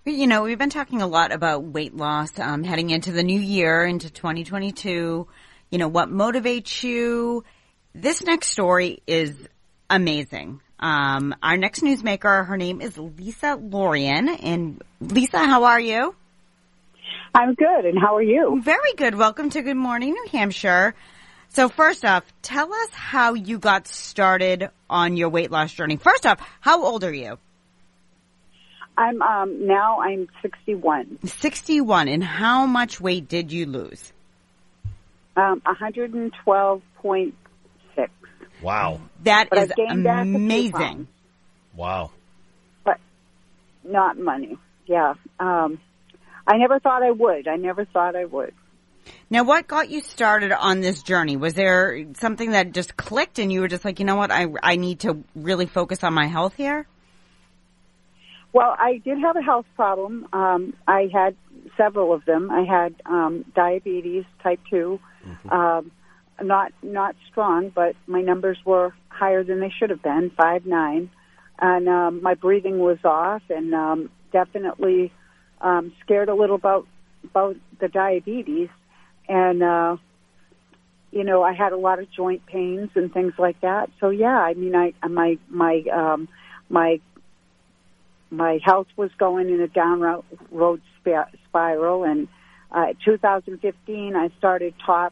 We've been talking a lot about weight loss, heading into the new year, into 2022. What motivates you? This next story is amazing. Our next newsmaker, her name is Lisa Lorien. And Lisa, how are you? I'm good. And how are you? Very good. Welcome to Good Morning, New Hampshire. So first off, tell us how you got started on your weight loss journey. First off, how old are you? I'm 61. 61. And how much weight did you lose? 112.6. Wow. That but is I gained back a few amazing. pounds. Wow. But not money. Yeah. I never thought I would. Now, what got you started on this journey? Was there something that just clicked and you were just like, you know what, I need to really focus on my health here? Well, I did have a health problem. I had several of them. I had diabetes, type 2, not strong, but my numbers were higher than they should have been, 5'9", and my breathing was off, and definitely scared a little about the diabetes, and I had a lot of joint pains and things like that. So yeah, I mean, my health was going in a downward spiral, and 2015 I started TOPS,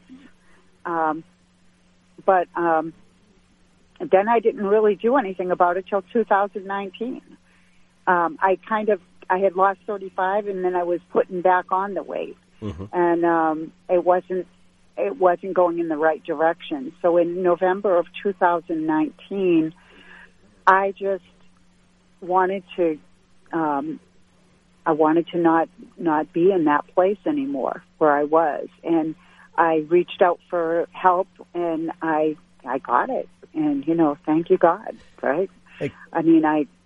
but then I didn't really do anything about it till 2019. I had lost 35, and then I was putting back on the weight, and it wasn't going in the right direction. So in November of 2019, I just wanted to not be in that place anymore where I was, and I reached out for help, and I got it, and thank you God, right? Hey. I mean,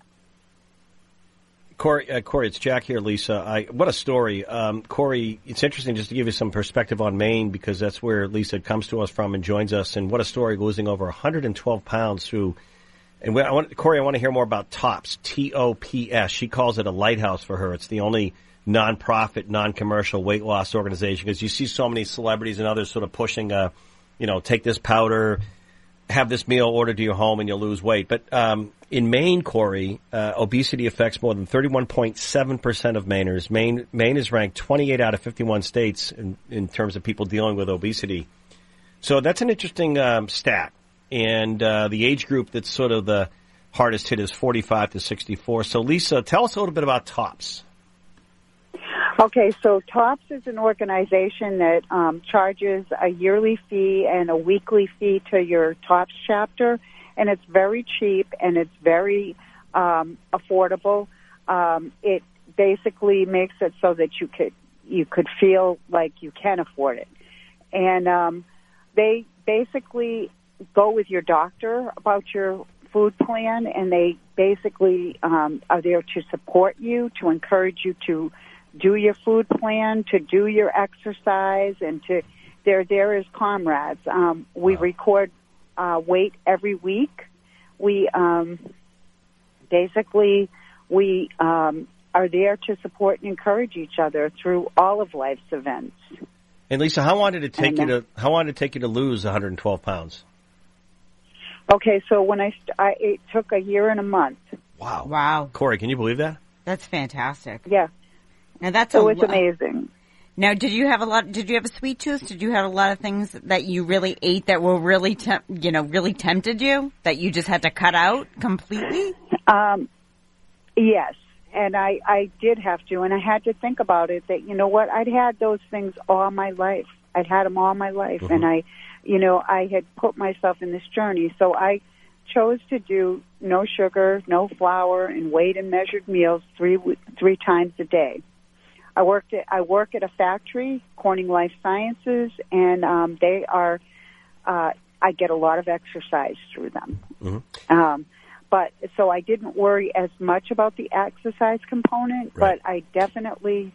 Corey, it's Jack here, Lisa. What a story. Corey, it's interesting just to give you some perspective on Maine, because that's where Lisa comes to us from and joins us, and what a story, losing over 112 pounds through. And Corey, I want to hear more about TOPS, TOPS. She calls it a lighthouse for her. It's the only nonprofit, non-commercial weight loss organization, because you see so many celebrities and others sort of pushing, take this powder, have this meal ordered to your home, and you'll lose weight. But in Maine, Corey, obesity affects more than 31.7% of Mainers. Maine is ranked 28 out of 51 states in terms of people dealing with obesity. So that's an interesting stat. And the age group that's sort of the hardest hit is 45 to 64. So, Lisa, tell us a little bit about TOPS. Okay, so TOPS is an organization that charges a yearly fee and a weekly fee to your TOPS chapter, and it's very cheap and it's very affordable. It basically makes it so that you could feel like you can afford it, and they basically go with your doctor about your food plan, and they basically are there to support you, to encourage you to do your food plan, to do your exercise, and they're there as comrades. We record weight every week. We are there to support and encourage each other through all of life's events. And Lisa, how long did it take you to lose 112 pounds? Okay, so when it took a year and a month. Wow. Corey, can you believe that? That's fantastic. Yeah. Now that's it's amazing. Now, did you have a sweet tooth? Did you have a lot of things that you really ate that were really tempted you, that you just had to cut out completely? Yes. And I did have to, and I had to think about it, that, I'd had those things all my life. I'd had them all my life, and I had put myself in this journey. So I chose to do no sugar, no flour, and weighed and measured meals three times a day. I work at a factory, Corning Life Sciences, and I get a lot of exercise through them. Mm-hmm. But so I didn't worry as much about the exercise component, right. But I definitely,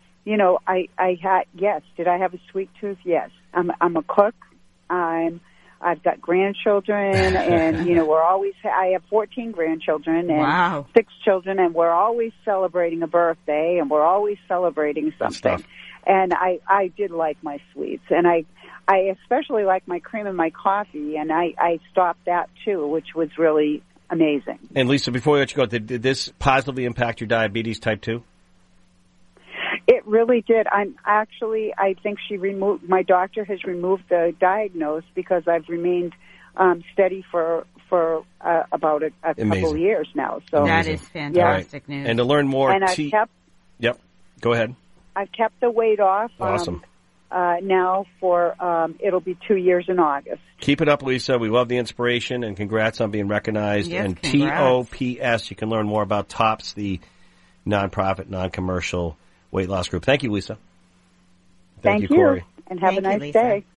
I had, yes. Did I have a sweet tooth? Yes. I'm a cook. I'm I've got grandchildren, and we're always. I have 14 grandchildren and Wow. 6 children, and we're always celebrating a birthday, and we're always celebrating something. And I did like my sweets, and I especially like my cream in my coffee, and I stopped that too, which was really amazing. And Lisa, before we let you go, did this positively impact your diabetes type 2? It really did. I think my doctor has removed the diagnose because I've remained steady for about a couple of years now. So that is fantastic news. And to learn more, and Yep, go ahead. I've kept the weight off. Awesome. Now for it'll be 2 years in August. Keep it up, Lisa. We love the inspiration, and congrats on being recognized. Yes, and congrats. TOPS, you can learn more about TOPS, the nonprofit, non-commercial weight loss group. Thank you, Lisa. Thank you, Corey. and have a nice Lisa. day.